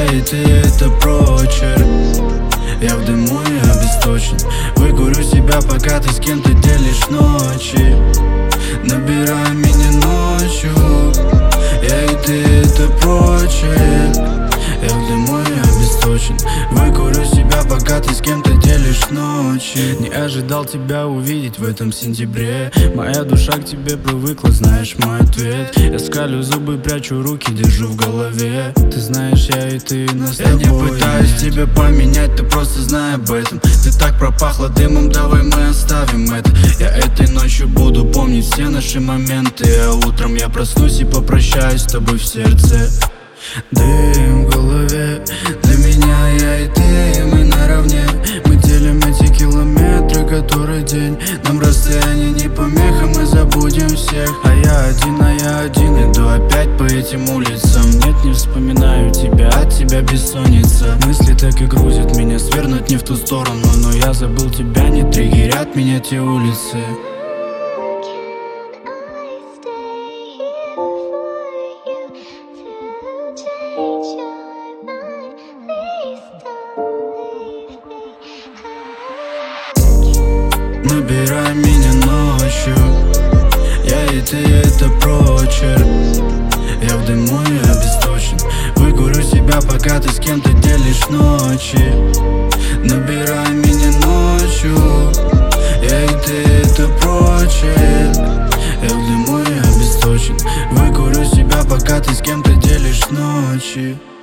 и ты — это прочерк. Я в дыму и обесточен. Выкурю себя, пока ты с кем-то делишь ночи. Набирай меня ночью. Я и ты — это прочерк. Я в дыму и обесточен. Выкурю себя, пока ты с кем-то делишь ночи. Не ожидал тебя увидеть в этом сентябре. Моя душа к тебе привыкла, знаешь мой ответ. Я скалю зубы, прячу руки, держу в голове. Ты знаешь, я и ты, нас с тобой. Я не пытаюсь тебя поменять, ты просто знай об этом. Ты так пропахла дымом, давай мы оставим это. Я этой ночью буду помнить все наши моменты, а утром я проснусь и попрощаюсь с тобой в сердце. Дым в голове, для меня я и ты, мы наравне. Мы делим эти километры, который день. Нам расстояние не помеха, мы забудем всех. А я один иду опять по этим улицам. Нет, не вспоминаю тебя, от тебя бессонница. Мысли так и грузят меня, свернуть не в ту сторону. Но я забыл тебя, не триггерят меня те улицы. Набирай меня ночью. Я и ты — это прочерк. Я в дыму и обесточен. Выкурю себя, пока ты с кем-то делишь ночи. Набирай меня ночью. Я и ты — это прочерк. Я в дыму и обесточен. Выкурю себя, пока ты с кем-то делишь ночи.